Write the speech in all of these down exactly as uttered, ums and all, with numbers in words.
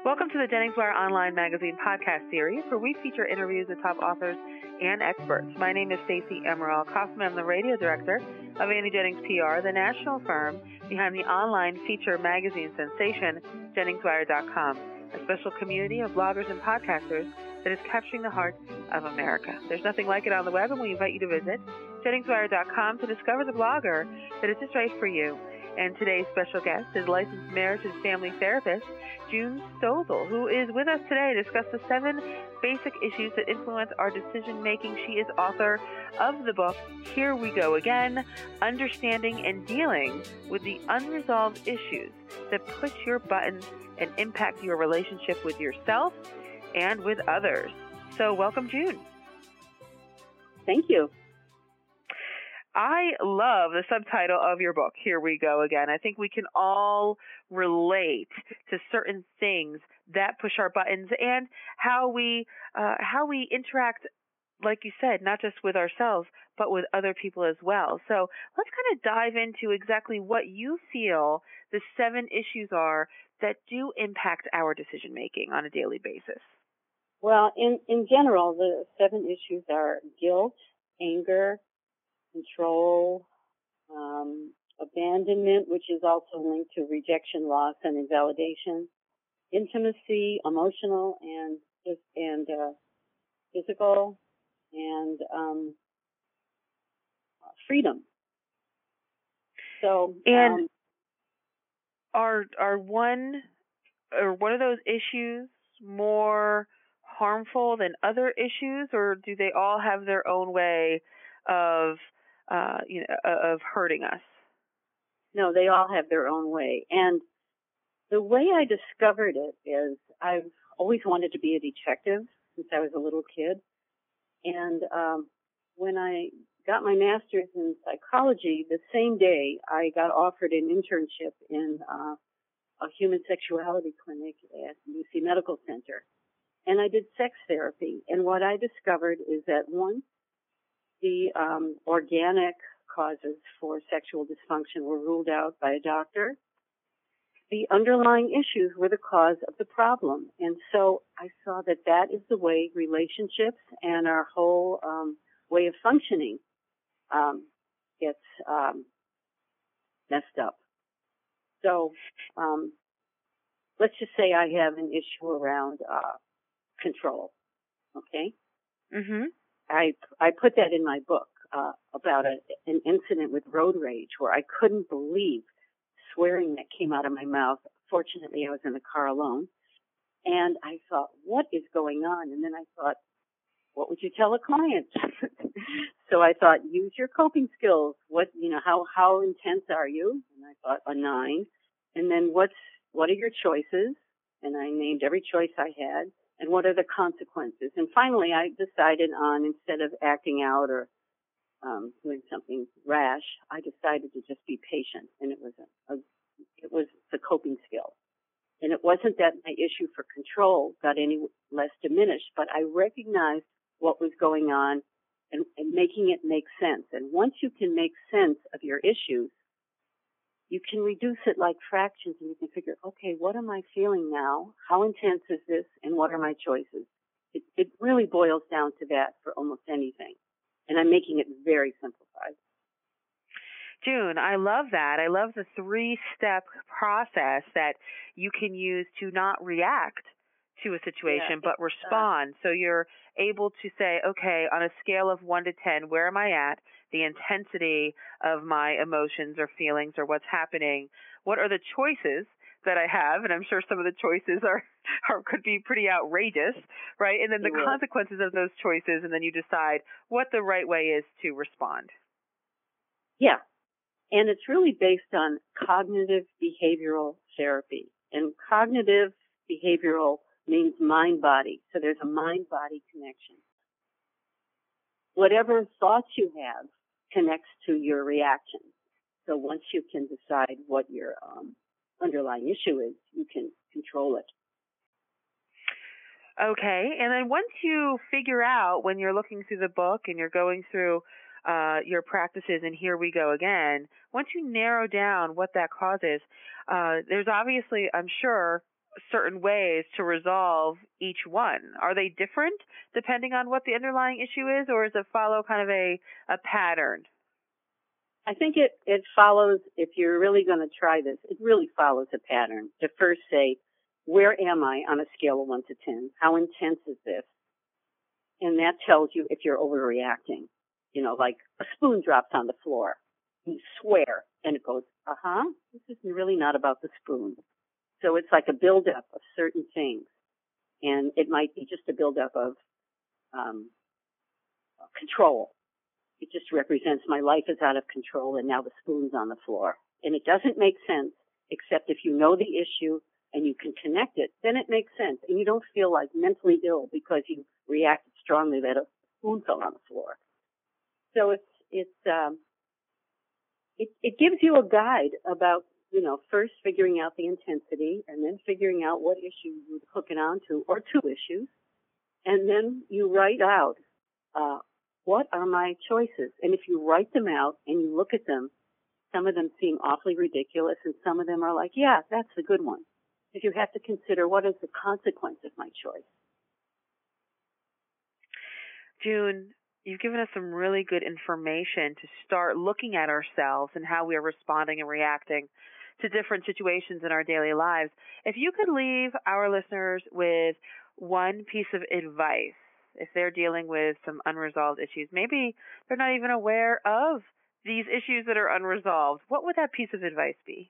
Welcome to the JenningsWire Online Magazine podcast series, where we feature interviews with top authors and experts. My name is Stacey Emerald Kaufman. I'm the radio director of Annie Jennings P R, the national firm behind the online feature magazine sensation, Jennings Wire dot com, a special community of bloggers and podcasters that is capturing the heart of America. There's nothing like it on the web, and we invite you to visit Jennings Wire dot com to discover the blogger that is just right for you. And today's special guest is licensed marriage and family therapist, June Stozel, who is with us today to discuss the seven basic issues that influence our decision-making. She is author of the book, Here We Go Again, Understanding and Dealing with the Unresolved Issues that push your buttons and impact your relationship with yourself and with others. So welcome, June. Thank you. I love the subtitle of your book, Here We Go Again. I think we can all relate to certain things that push our buttons and how we uh, how we interact, like you said, not just with ourselves, but with other people as well. So let's kind of dive into exactly what you feel the seven issues are that do impact our decision-making on a daily basis. Well, in, in general, the seven issues are guilt, anger, control, um, abandonment, which is also linked to rejection, loss, and invalidation, intimacy, emotional and and uh, physical, and um, freedom. So, and um, are are one or one of those issues more harmful than other issues, or do they all have their own way of Uh, you know, of hurting us? No, they all have their own way. And the way I discovered it is I've always wanted to be a detective since I was a little kid. And um, when I got my master's in psychology, the same day I got offered an internship in uh, a human sexuality clinic at U C Medical Center. And I did sex therapy. And what I discovered is that once the um, organic causes for sexual dysfunction were ruled out by a doctor, the underlying issues were the cause of the problem. And so I saw that that is the way relationships and our whole um, way of functioning um, gets um, messed up. So um, let's just say I have an issue around uh, control, okay? Mm-hmm. I I put that in my book uh, about a, an incident with road rage where I couldn't believe swearing that came out of my mouth. Fortunately, I was in the car alone, and I thought, "What is going on?" And then I thought, "What would you tell a client?" So I thought, "Use your coping skills. What you know? How how intense are you?" And I thought a nine. And then what's what are your choices? And I named every choice I had. And what are the consequences? And finally, I decided on, instead of acting out or um, doing something rash, I decided to just be patient. And it was a, a it was the coping skill. And it wasn't that my issue for control got any less diminished, but I recognized what was going on and, and making it make sense. And once you can make sense of your issues, you can reduce it like fractions, and you can figure, okay, what am I feeling now? How intense is this? And what are my choices? It, it really boils down to that for almost anything. And I'm making it very simplified. June, I love that. I love the three-step process that you can use to not react to a situation, yeah, but respond. Uh, so you're able to say, okay, on a scale of one to ten, where am I at? The intensity of my emotions or feelings or what's happening. What are the choices that I have? And I'm sure some of the choices are, are could be pretty outrageous, right? And then the consequences of those choices, and then you decide what the right way is to respond. Yeah. And it's really based on cognitive behavioral therapy. And cognitive behavioral means mind-body. So there's a mind-body connection. Whatever thoughts you have connects to your reaction. So once you can decide what your um, underlying issue is, you can control it. Okay. And then once you figure out, when you're looking through the book and you're going through uh, your practices, and Here We Go Again, once you narrow down what that cause is, uh, there's obviously, I'm sure, certain ways to resolve each one. Are they different depending on what the underlying issue is, or does it follow kind of a, a pattern? I think it, it follows, if you're really going to try this, it really follows a pattern. To first say, where am I on a scale of one to ten? How intense is this? And that tells you if you're overreacting. You know, like a spoon drops on the floor. You swear, and it goes, uh-huh, this is really not about the spoon. So it's like a buildup of certain things. And it might be just a buildup of um, control. It just represents my life is out of control and now the spoon's on the floor. And it doesn't make sense, except if you know the issue and you can connect it, then it makes sense. And you don't feel like mentally ill because you reacted strongly that a spoon fell on the floor. So it's, it's, um, it, it gives you a guide about, you know, first figuring out the intensity and then figuring out what issue you would hook it onto, or two issues. And then you write out, uh, what are my choices? And if you write them out and you look at them, some of them seem awfully ridiculous and some of them are like, yeah, that's the good one. If you have to consider what is the consequence of my choice. June, you've given us some really good information to start looking at ourselves and how we are responding and reacting to different situations in our daily lives. If you could leave our listeners with one piece of advice, if they're dealing with some unresolved issues, maybe they're not even aware of these issues that are unresolved, what would that piece of advice be?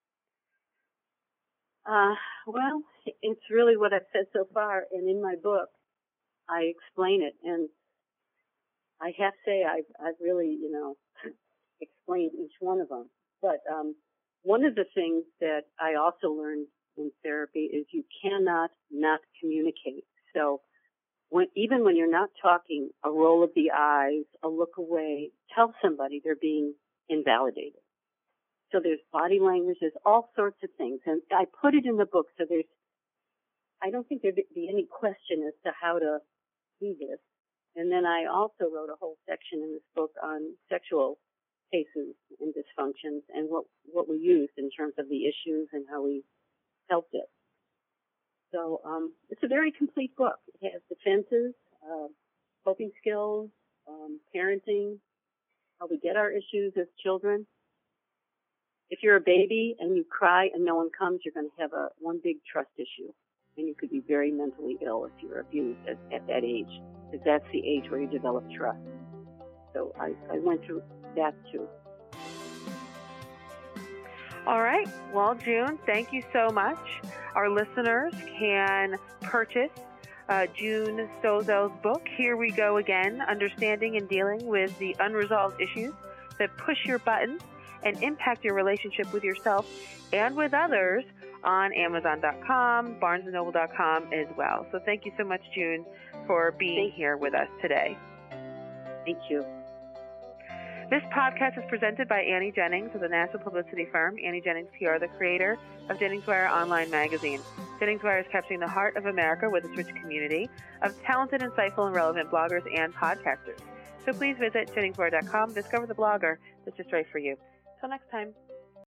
Uh, well, it's really what I've said so far, and in my book, I explain it, and I have to say I've, I've really, you know, explained each one of them. But um, one of the things that I also learned in therapy is you cannot not communicate. So When, even when you're not talking, a roll of the eyes, a look away, tell somebody they're being invalidated. So there's body language, there's all sorts of things. And I put it in the book, so there's, I don't think there'd be any question as to how to do this. And then I also wrote a whole section in this book on sexual cases and dysfunctions and what, what we used in terms of the issues and how we helped it. So um, it's a very complete book. It has defenses, uh, coping skills, um, parenting, how we get our issues as children. If you're a baby and you cry and no one comes, you're going to have a one big trust issue, and you could be very mentally ill if you're abused at, at that age, because that's the age where you develop trust. So I, I went through that too. All right. Well, June, thank you so much. Our listeners can purchase uh, June Stozel's book, Here We Go Again, Understanding and Dealing with the Unresolved Issues That Push Your Buttons and Impact Your Relationship with Yourself and with Others, on Amazon dot com, Barnes and Noble dot com as well. So thank you so much, June, for being Thank here with us today. Thank you. This podcast is presented by Annie Jennings of the national publicity firm Annie Jennings P R, the creator of Jennings Wire Online Magazine. Jennings Wire is capturing the heart of America with its rich community of talented, insightful, and relevant bloggers and podcasters. So please visit Jennings Wire dot com, discover the blogger that's just right for you. Until next time.